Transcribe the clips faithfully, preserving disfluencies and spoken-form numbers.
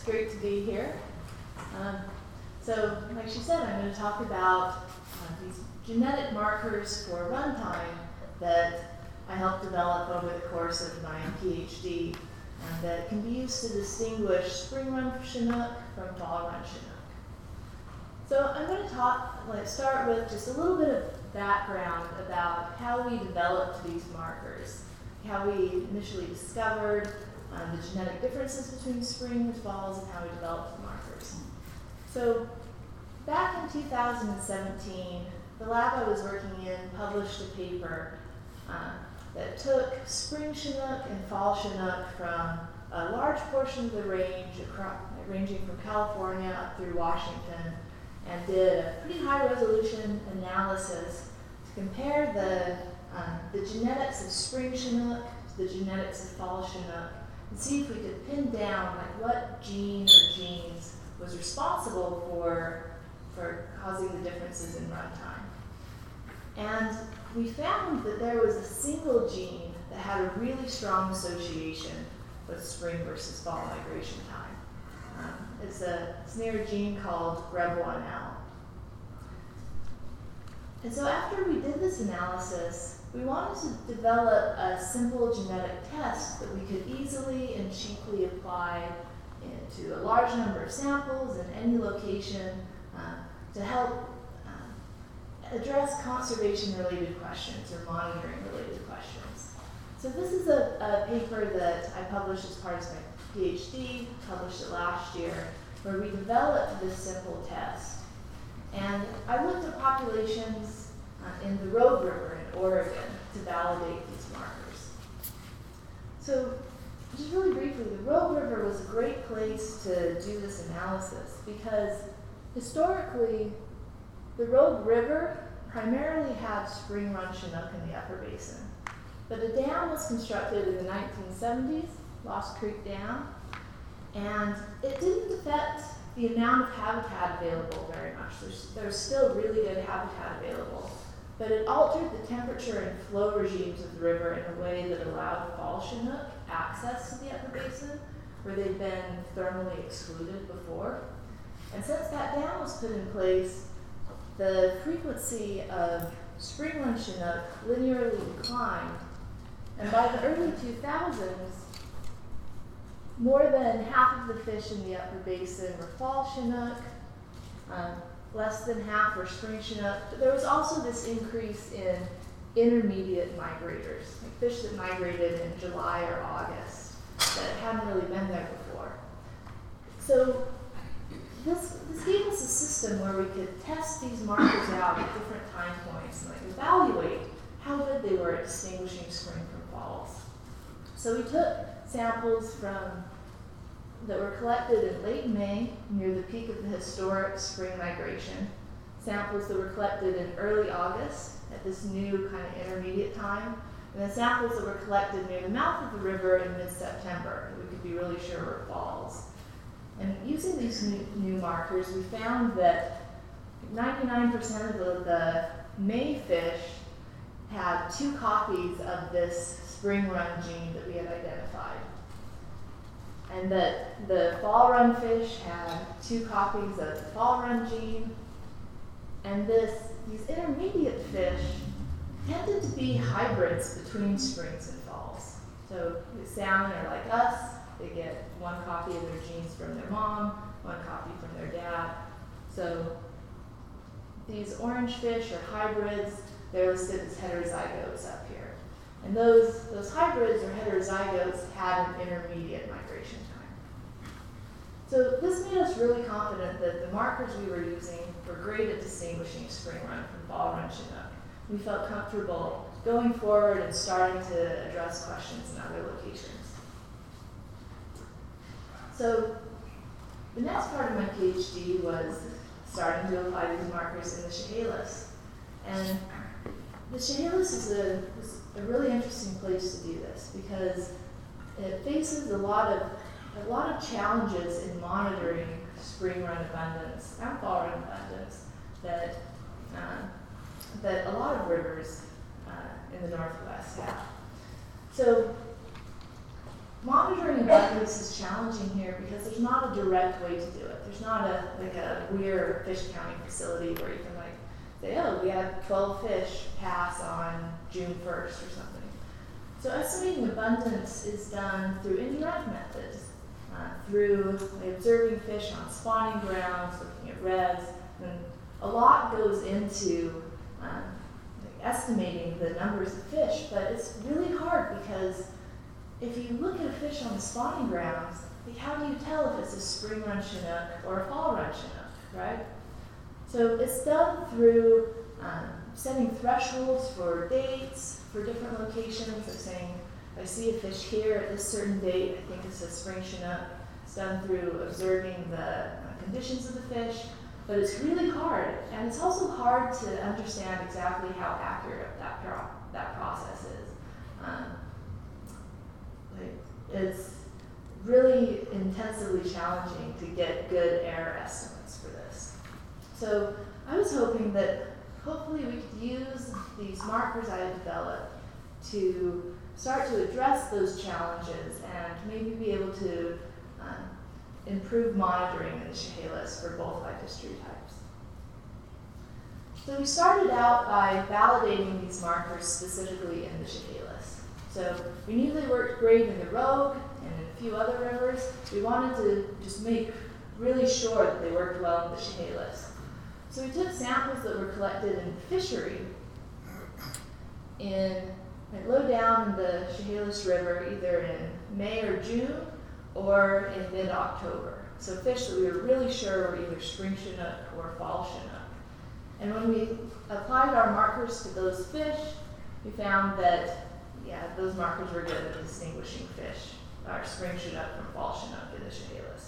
It's great to be here. Um, so, like she said, I'm going to talk about uh, these genetic markers for runtime that I helped develop over the course of my PhD, and that can be used to distinguish spring run Chinook from fall run Chinook. So I'm going to talk, let's start with just a little bit of background about how we developed these markers, how we initially discovered um, the genetic differences between spring and falls, and how we developed the markers. So back in two thousand seventeen, the lab I was working in published a paper uh, that took spring Chinook and fall Chinook from a large portion of the range, across, ranging from California up through Washington, and did a pretty high resolution analysis to compare the, um, the genetics of spring Chinook to the genetics of fall Chinook, and see if we could pin down like what gene or genes was responsible for, for causing the differences in runtime. And we found that there was a single gene that had a really strong association with spring versus fall migration time. Um, it's, a, it's near a gene called R E B one L. And so after we did this analysis, we wanted to develop a simple genetic test that we could easily and cheaply apply into a large number of samples in any location uh, to help uh, address conservation-related questions or monitoring-related questions. So this is a, a paper that I published as part of my PhD, published it last year, where we developed this simple test. And I looked at populations uh, in the Rogue River in Oregon to validate these markers. So just really briefly, the Rogue River was a great place to do this analysis because historically, the Rogue River primarily had spring run Chinook in the upper basin. But a dam was constructed in the nineteen seventies, Lost Creek Dam, and it didn't affect the amount of habitat available very much. There's, there's still really good habitat available, but it altered the temperature and flow regimes of the river in a way that allowed fall Chinook access to the upper basin, where they'd been thermally excluded before. And since that dam was put in place, the frequency of spring run Chinook linearly declined, and by the early two thousands, more than half of the fish in the upper basin were fall Chinook, um, less than half were spring Chinook, but there was also this increase in intermediate migrators, like fish that migrated in July or August that hadn't really been there before. So this, this gave us a system where we could test these markers out at different time points and like evaluate how good they were at distinguishing spring from falls. So we took samples from that were collected in late May, near the peak of the historic spring migration, samples that were collected in early August, at this new kind of intermediate time, and then samples that were collected near the mouth of the river in mid-September, that we could be really sure were falls. And using these new, new markers, we found that ninety-nine percent of the, the May fish had two copies of this spring run gene that we had identified. And that the fall run fish had two copies of the fall run gene. And this, these intermediate fish tended to be hybrids between springs and falls. So the salmon are like us. They get one copy of their genes from their mom, one copy from their dad. So these orange fish are hybrids. They're listed as heterozygotes up here. And those, those hybrids or heterozygotes had an intermediate migration time. So this made us really confident that the markers we were using were great at distinguishing spring run from fall run Chinook. We felt comfortable going forward and starting to address questions in other locations. So the next part of my PhD was starting to apply these markers in the Chehalis. And the Chehalis is a, is a really interesting place to do this because it faces a lot of a lot of challenges in monitoring spring run abundance and fall run abundance that uh, that a lot of rivers. Uh, in the Northwest have. So monitoring abundance is challenging here because there's not a direct way to do it. There's not a like a weird fish counting facility where you can like say, oh, we had twelve fish pass on June first or something. So estimating abundance is done through indirect methods, uh, through like, observing fish on spawning grounds, looking at reds, and a lot goes into um, like estimating the numbers of fish, but it's really hard because if you look at a fish on the spawning grounds, like how do you tell if it's a spring run Chinook or a fall run Chinook, right? So it's done through um, setting thresholds for dates, for different locations, like saying, if I see a fish here at this certain date, I think it's a spring Chinook. It's done through observing the uh, conditions of the fish, but it's really hard, and it's also hard to understand exactly how accurate that, pro that process is. Um, like, it's really intensively challenging to get good error estimates for this. So I was hoping that hopefully we could use these markers I had developed to start to address those challenges and maybe be able to um, improve monitoring in the Chehalis for both licus tree types. So we started out by validating these markers specifically in the Chehalis. So we knew they worked great in the Rogue and in a few other rivers. We wanted to just make really sure that they worked well in the Chehalis. So we took samples that were collected in the fishery in like, low down in the Chehalis River, either in May or June or in mid-October. So fish that we were really sure were either spring Chinook or fall Chinook. And when we applied our markers to those fish, we found that, yeah, those markers were good at distinguishing fish, our spring Chinook from fall Chinook in the Chehalis.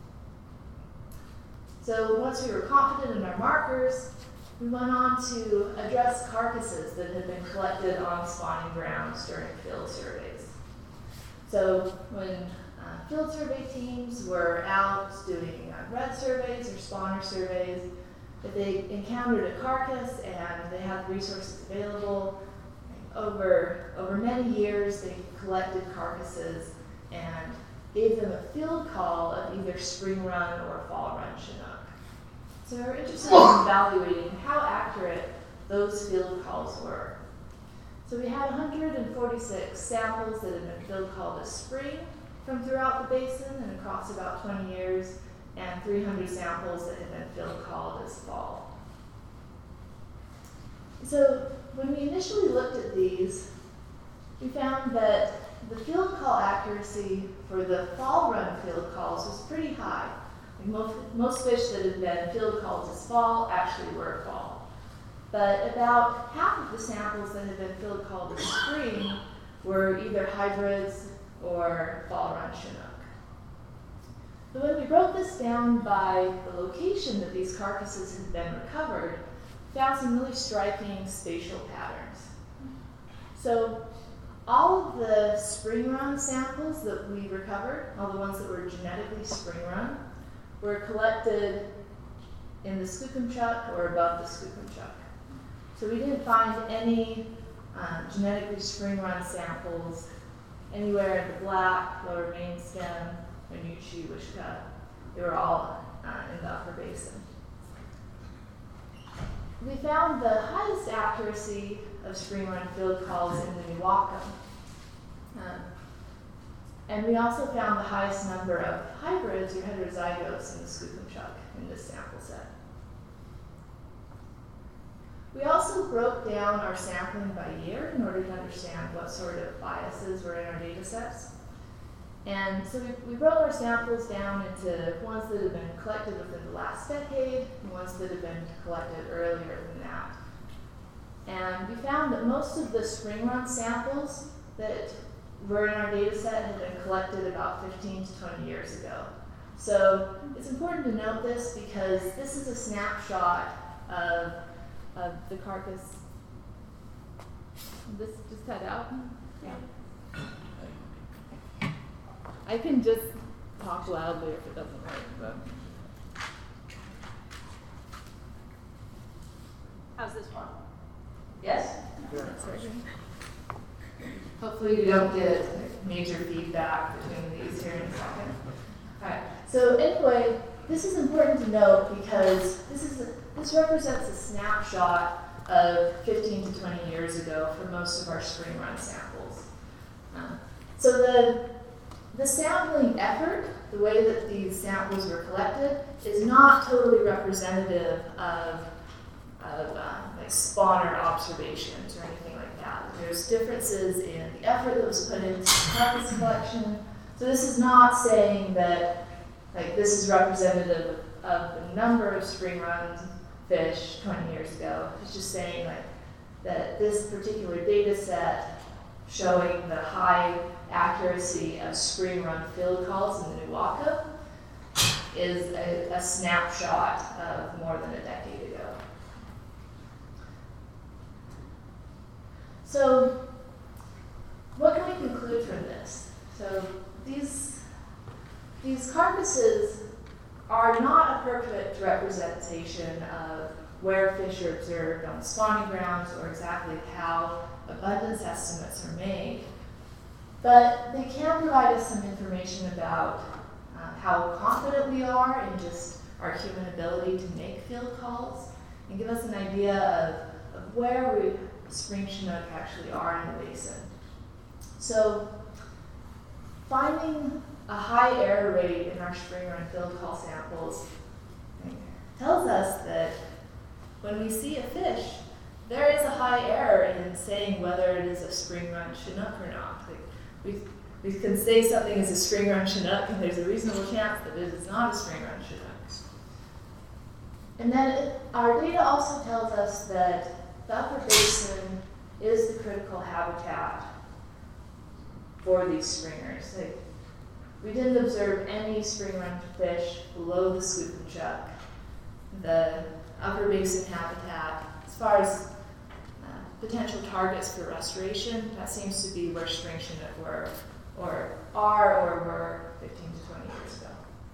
So once we were confident in our markers, we went on to address carcasses that had been collected on spawning grounds during field surveys. So when uh, field survey teams were out doing uh, red surveys or spawner surveys, if they encountered a carcass and they had the resources available, over, over many years they collected carcasses and gave them a field call of either spring run or fall run Chinook. So we're interested in evaluating how accurate those field calls were. So we had one hundred forty-six samples that had been field called as spring from throughout the basin and across about twenty years, and three hundred samples that had been field called as fall. So when we initially looked at these, we found that the field call accuracy for the fall run field calls was pretty high. Most, most fish that had been field called as fall actually were fall. But about half of the samples that had been field called as spring were either hybrids or fall run Chinook. But when we broke this down by the location that these carcasses had been recovered, we found some really striking spatial patterns. So all of the spring run samples that we recovered, all the ones that were genetically spring run, were collected in the Skookumchuck or above the Skookumchuck. So we didn't find any uh, genetically spring run samples anywhere in the Black, Lower Main Stem, Wenatchee, Wishkah. They were all uh, in the Upper Basin. We found the highest accuracy of spring run field calls in the Newaukum. Um, And we also found the highest number of hybrids or heterozygotes in the Skookumchuck in this sample set. We also broke down our sampling by year in order to understand what sort of biases were in our data sets. And so we, we broke our samples down into ones that have been collected within the last decade and ones that have been collected earlier than that. And we found that most of the spring run samples that were in our data set had been collected about fifteen to twenty years ago. So it's important to note this because this is a snapshot of, of the carcass. This just cut out? Yeah. I can just talk loudly if it doesn't work. But. How's this one? Yes? Yeah. Hopefully you don't get major feedback between these here in a second. All right, so anyway, this is important to note because this is a, this represents a snapshot of fifteen to twenty years ago for most of our spring run samples. Um, so the, the sampling effort, the way that these samples were collected, is not totally representative of, of uh, like spawner observations or anything like that. There's differences in the effort that was put into carcass collection. So this is not saying that like this is representative of the number of spring run fish twenty years ago. It's just saying like that this particular data set showing the high accuracy of spring run field calls in the Nuwaka is a, a snapshot of more than a decade ago. So what can we conclude from this? So these, these carcasses are not a perfect representation of where fish are observed on spawning grounds or exactly how abundance estimates are made, but they can provide us some information about uh, how confident we are in just our human ability to make field calls and give us an idea of, of where we spring Chinook actually are in the basin. So finding a high error rate in our spring run field call samples tells us that when we see a fish, there is a high error in saying whether it is a spring run Chinook or not. Like we, we can say something is a spring run Chinook, and there's a reasonable chance that it is not a spring run Chinook. And then it, our data also tells us that the upper basin is the critical habitat for these springers. Like, we didn't observe any spring run fish below the Scoop and Chuck. The upper basin habitat, as far as uh, potential targets for restoration, that seems to be where spring Chinook were, or are, or were fifteen to twenty years ago.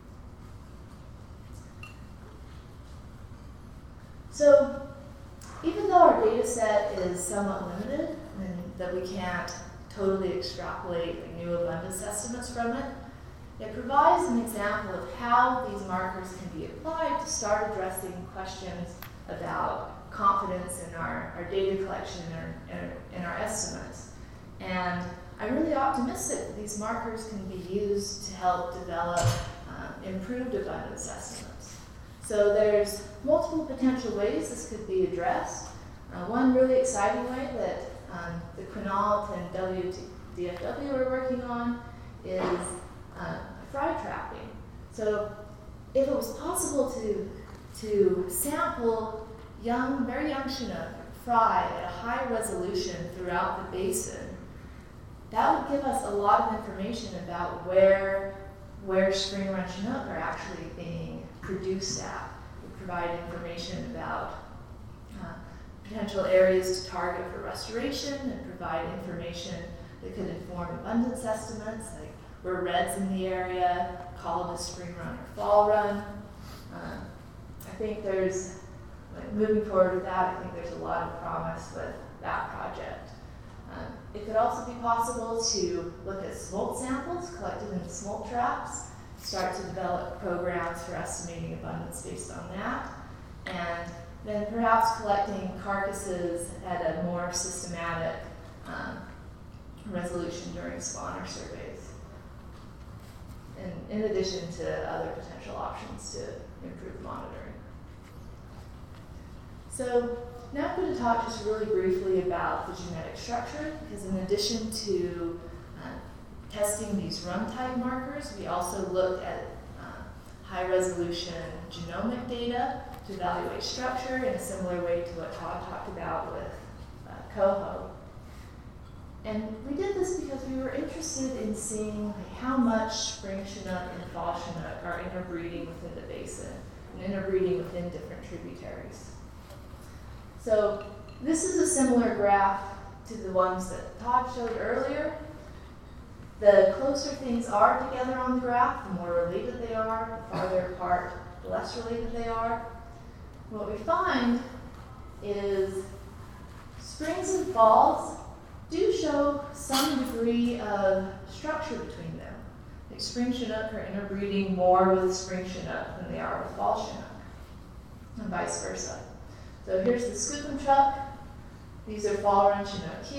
So, even though our data set is somewhat limited, and that we can't totally extrapolate like, new abundance estimates from it, it provides an example of how these markers can be applied to start addressing questions about confidence in our, our data collection and our, in our estimates. And I'm really optimistic that these markers can be used to help develop um, improved abundance estimates. So there's multiple potential ways this could be addressed. Uh, one really exciting way that um, the Quinault and W D F W are working on is uh, fry trapping. So if it was possible to, to sample young, very young Chinook fry at a high resolution throughout the basin, that would give us a lot of information about where, where spring run Chinook are actually being produced at. It would provide information about uh, potential areas to target for restoration and provide information that could inform abundance estimates, like were reds in the area called a spring run or fall run. Um, I think there's, like, moving forward with that, I think there's a lot of promise with that project. Um, it could also be possible to look at smolt samples collected in smolt traps, start to develop programs for estimating abundance based on that, and then perhaps collecting carcasses at a more systematic um, resolution during spawner surveys. In, in addition to other potential options to improve monitoring. So now I'm going to talk just really briefly about the genetic structure, because in addition to uh, testing these run-type markers, we also looked at uh, high-resolution genomic data to evaluate structure in a similar way to what Todd talked about with uh, coho. And we did this because we were interested in seeing like, how much spring Chinook and fall Chinook are interbreeding within the basin and interbreeding within different tributaries. So this is a similar graph to the ones that Todd showed earlier. The closer things are together on the graph, the more related they are. The farther apart, the less related they are. What we find is springs and falls do show some degree of structure between them. Like spring Chinook are interbreeding more with spring Chinook than they are with fall Chinook, and vice versa. So here's the Skookum Chuck. These are fall run Chinook